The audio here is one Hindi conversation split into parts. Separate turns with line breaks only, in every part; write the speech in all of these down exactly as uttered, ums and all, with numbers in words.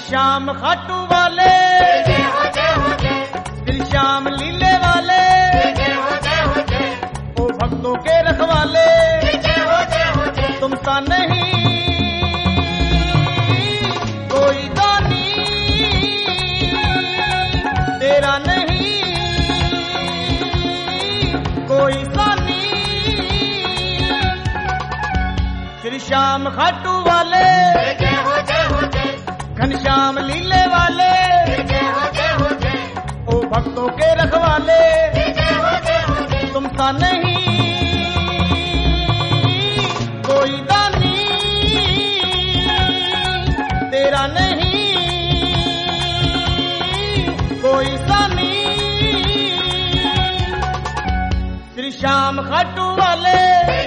श्याम खाटू वाले, श्री श्याम लीले वाले, ओ भक्तों के रखवाले, तुम सा नहीं कोई दानी, तेरा नहीं कोई सानी। श्री श्याम खाटू वाले, घनश्याम लीले वाले, ओ भक्तों के रखवाले, तुम सा नहीं कोई दानी, तेरा नहीं कोई सानी। श्री श्याम खाटू वाले,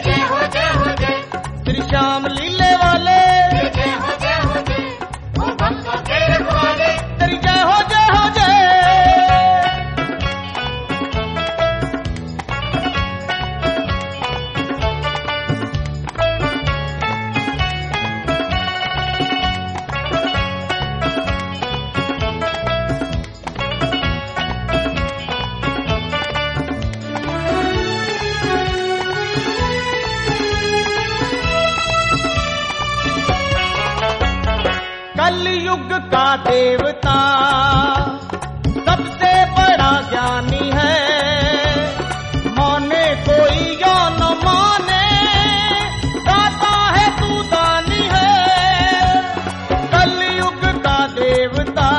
श्री श्याम लीले वाले, तेरी जय हो जय हो जय। कलयुग का देवता सबसे बड़ा ज्ञानी है, माने कोई या न माने, दाता है तू दानी है। कलयुग का देवता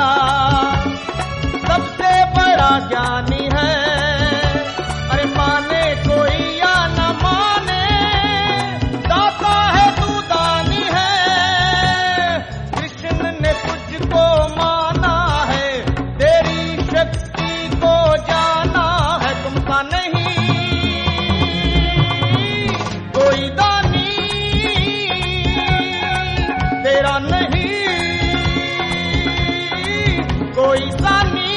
सबसे बड़ा ज्ञानी है, अरे माने कोई या न माने, दाता है तू दानी है। तुझको माना है, तेरी शक्ति को जाना है, तुम सा नहीं कोई दानी, तेरा नहीं कोई सानी।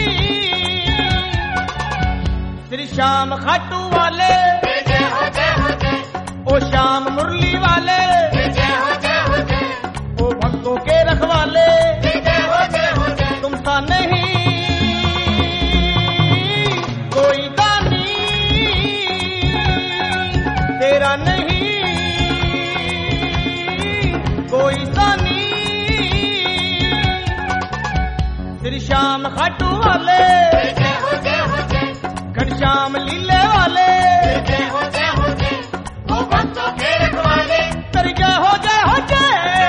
श्री श्याम खाटू वाले, ओ श्याम मुरली वाले, ओ भक्तों के रखवाले, तुम सा नहीं कोई दानी, तेरा नहीं कोई सानी। श्री श्याम खाटू वाले, घनश्याम लीले वाले, ओ भक्तों के रखवाले, तेरी जय हो जय हो जय।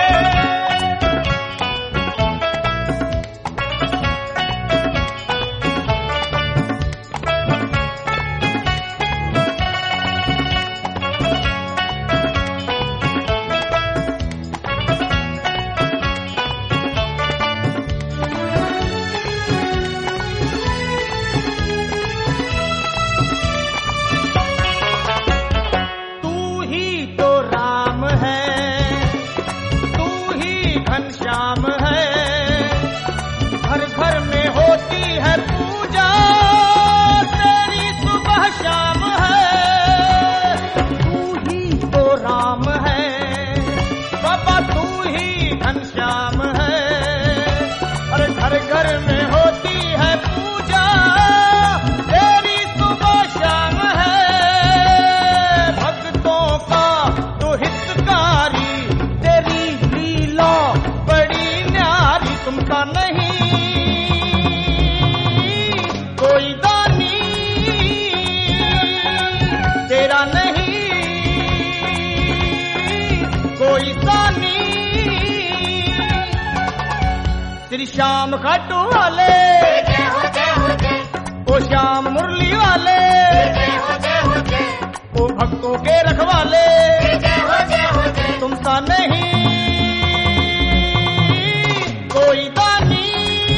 घनश्याम है, घर घर में होती है पूजा, तेरी सुबह शाम है। तू ही तो राम है बाबा, तू ही घनश्याम है, और घर घर में होती है पूजा, तेरी सुबह शाम है। भक्तों का तो हितकारी, तेरी लीला बड़ी न्यारी, तुम सा नहीं कोई दानी, तेरा नहीं कोई सानी। श्री श्याम खाटू वाले, ओ श्याम मुरली वाले, ओ भक्तों के रखवाले, तुम सा नहीं कोई दानी,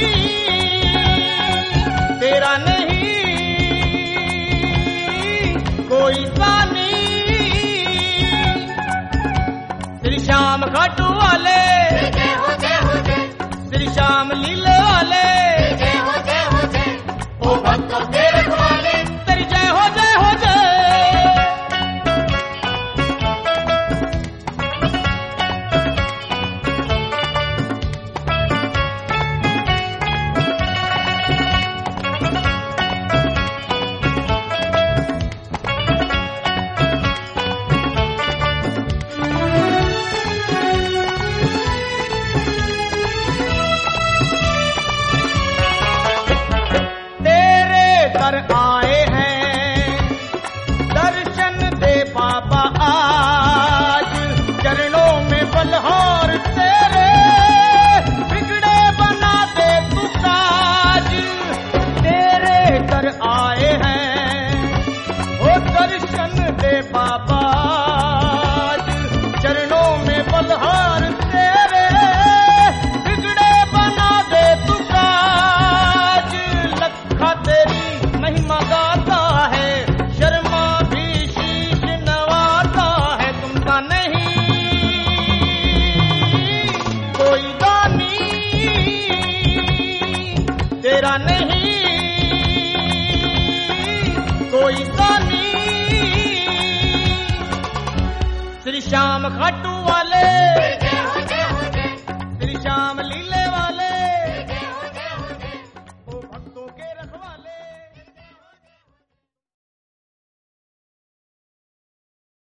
तेरा नहीं कोई सानी। श्री श्याम खाटू वाले,